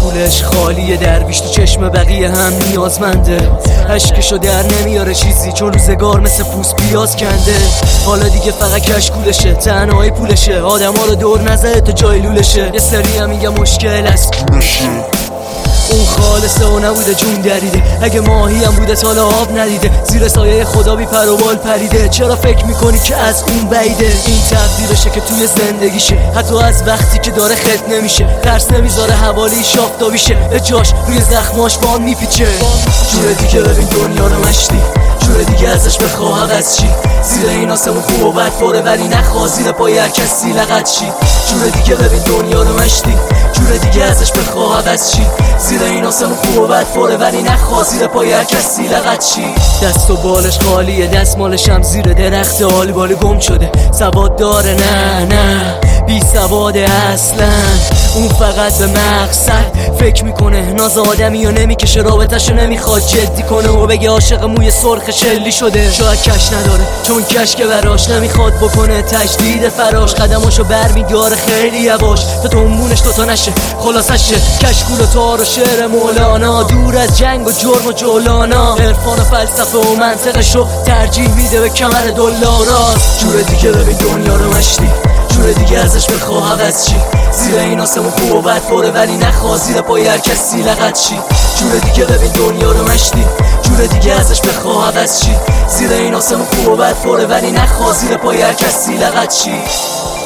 کشکولش خالیه، درویش تو چشم بقیه هم نیازمنده، اشکشو در نمیاره چیزی چون روزگار مثل پوست پیاز کنده. حالا دیگه فقط کشکولشه، تنهایی پولشه، آدما رو دور نزده تا جای لولشه. یه سری هم میگه مشکل از اون خالصه و نبوده جون دریده، اگه ماهی هم بوده تا آب ندیده، زیر سایه خدا بی پر و بال پریده. چرا فکر میکنی که از اون بعیده؟ این تقدیرشه که توی زندگیشه، حتی از وقتی که داره خط نمیشه، ترس نمیذاره حوالی شافتابیشه، به جاش روی زخماش بان میپیچه. جور دیگه ببین دنیا رو مشتی، جور دیگه ازش بخواه عوض چی، زیر این آسمون خوب و بد پاره ولی نخواه زیر پای هر کسی لغت چی. جور دیگه ببین دنیا رو مشتی، جور دیگه ازش بخواه عوض چی، زیر این آسمون خوب و بد پاره ولی نخواه زیر پای هر کسی لغت چی. دست و بالش خالیه، دستمالش هم زیر درخت آلی بالی گم شده، سواد داره نه بی سواده اصلا، اون فقط به مقصد فکر میکنه، ناز آدمی و نمیکشه، رابطه‌شو نمیخواد جدی کنه و بگه عاشق موی سرخ شلی شده. شاید کش نداره چون کش که براش نمیخواد بکنه تجدید فراش، قدماشو برمیداره خیلی یواش تا تنبونش دوتا نشه، خلاصش کشکول و تار و شعر مولانا، دور از جنگ و جرم و جولانا، عرفان و فلسفه و منطقشو ترجیح میده به کمر دلاراست. جور دیگه ببین دنیا رو مشتی، جور دیگه ازش بخواه عوض چی، زیر این آسمون خوب و بد پاره ولی نخواه زیر پای هر کسی لغت چی. جور دیگه ببین دنیا رو مشتی، جور دیگه ازش بخواه عوض چی، زیر این آسمون خوب و بد پاره ولی نخواه زیر پای هر کسی لغت چی.